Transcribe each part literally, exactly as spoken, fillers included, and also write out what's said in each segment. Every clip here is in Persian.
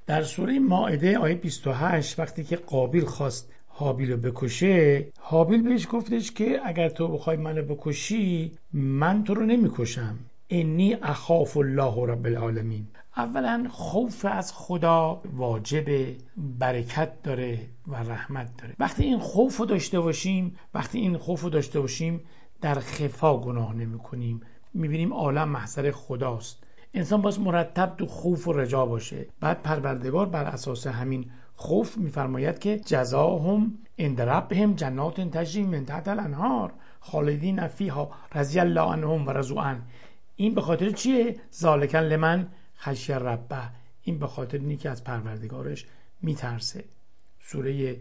در سوره مائده آیه بیست و هشت وقتی که قابیل خواست هابیل رو بکشه، هابیل بهش گفتش که اگر تو بخوای منو بکشی من تو رو نمیکشم، انی اخاف الله رب العالمین. اولا خوف از خدا واجب، برکت داره و رحمت داره. وقتی این خوف رو داشته باشیم وقتی این خوف رو داشته باشیم در خفا گناه نمی کنیم، میبینیم عالم محضر خداست. انسان باز مرتب تو خوف و رجا باشه. بعد پروردگار بر اساس همین خوف میفرماید که جزاهم عند ربهم جنات تجری من تحتها الانهار خالدین فیها رضی الله عنهم و رضوا عنه. این به خاطر چیه؟ ذالک لمن خشی ربه. این به خاطر اینی که از پروردگارش میترسه. سوره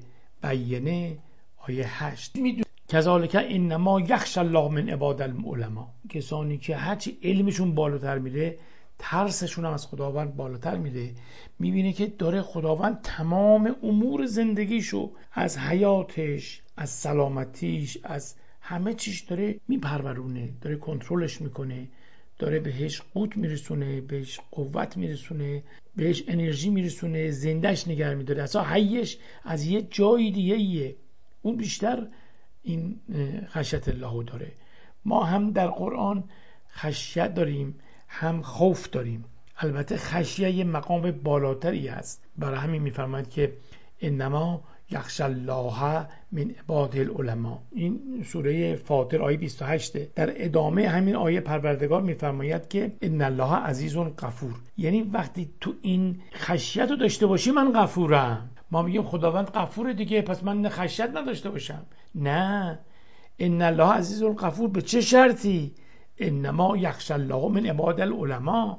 بینه آیه هشت. کذالک انما یخشی الله من عباد العلماء. کسانی که هرچی علمشون بالاتر میره ترسشون هم از خداوند بالاتر میره. میبینه که داره خداوند تمام امور زندگیشو، از حیاتش، از سلامتیش، از همه چیش داره میپرورونه، داره کنترلش میکنه، داره بهش قوت میرسونه، بهش قوت میرسونه، بهش انرژی میرسونه، زندهش نگه میداره. اصلا حیش از یه جای دیگه ایه. اون بیشتر این خشیت الله داره. ما هم در قرآن خشیت داریم هم خوف داریم. البته خشیه یه مقام بالاتری است. برای همین میفرماید که انما یخشی الله من عباد العلماء. این سوره فاطر آیه بیست و هشت. در ادامه همین آیه پروردگار میفرماید که ان الله عزیز غفور. یعنی وقتی تو این خشیت رو داشته باشی من غفورم. ما میگیم خداوند غفور دیگه پس من خشیت نداشته باشم. نه، ان الله عزیز غفور. به چه شرطی؟ انما یخشی الله من عباد العلماء.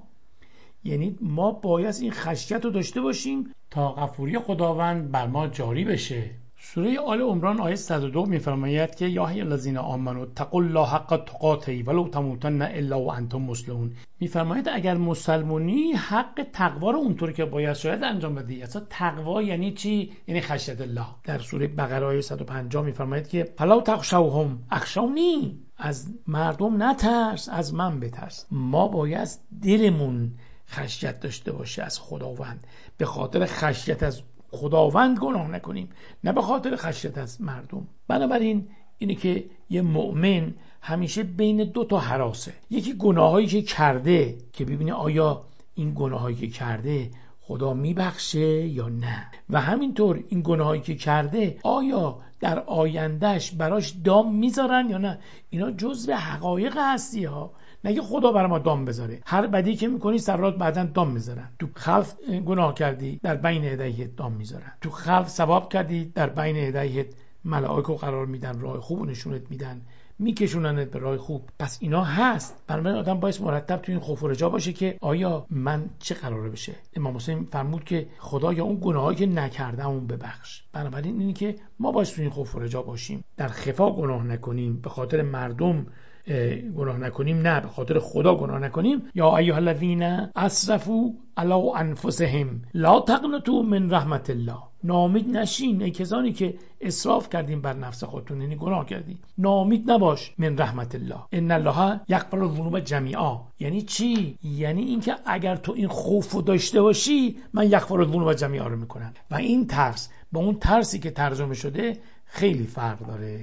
یعنی ما باید این خشیت رو داشته باشیم تا غفوری خداوند بر ما جاری بشه. سوره آل عمران آیه صد و دو میفرماید که یا ایها الذین آمنوا اتقوا الله حق تقاته ولو تموتن الا وانتم مسلمون. میفرماید اگر مسلمونی حق تقوا رو اونطوری که باید شاید انجام بدی. اصلا تقوا یعنی چی؟ یعنی خشیت الله. در سوره بقره آیه صد و پنجاه میفرماید که فلا تخشوهم اخشونی. از مردم نترس، از من بترس. ما باید دلمون خشیت داشته باشه از خداوند. به خاطر خشیت از خداوند گناه نکنیم، نه به خاطر خشیت از مردم. بنابراین اینه که یه مؤمن همیشه بین دو تا هراسه. یکی گناهایی که کرده که ببینه آیا این گناهایی که کرده خدا میبخشه یا نه، و همینطور این گناهایی که کرده آیا در آیندهش براش دام میذارن یا نه. اینا جزء حقایق هستی ها. نگه خدا برای ما دام بذاره. هر بدی که میکنی سرات بعداً دام میذارن. تو خلف گناه کردی در بین یدیت دام میذارن. تو خلف ثواب کردی در بین یدیت ملائکه قرار میدن، راه خوب نشونت میدن، میکشوننت به راه خوب. پس اینا هست. بنابراین آدم باید مرتب تو این خوف و رجا باشه که آیا من چه قراره بشه. امام حسین فرمود که خدا یا اون گناهایی که نکردم اون ببخش. بنابراین اینی که ما باید تو این خوف و رجا باشیم، در خفا گناه نکنیم، به خاطر مردم گناه نکنیم، نه به خاطر خدا گناه نکنیم. یا ایها الذین اسرفوا علی انفسهم لا تقنطوا من رحمت الله. ناامید نشین ای کسانی که اسراف کردین بر نفس خودتون، یعنی گناه کردین. ناامید نباش من رحمت الله. ان الله یغفر الذنوب جمیعا. یعنی چی؟ یعنی اینکه اگر تو این خوفو داشته باشی من یغفر الذنوب جمیعا رو میکنم. و این ترس با اون ترسی که ترجمه شده خیلی فرق داره.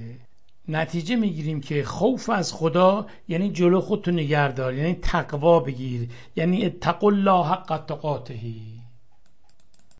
نتیجه میگیریم که خوف از خدا یعنی جلو خودتو نگهدار، یعنی تقوا بگیر، یعنی اتقوا الله حق تقاته.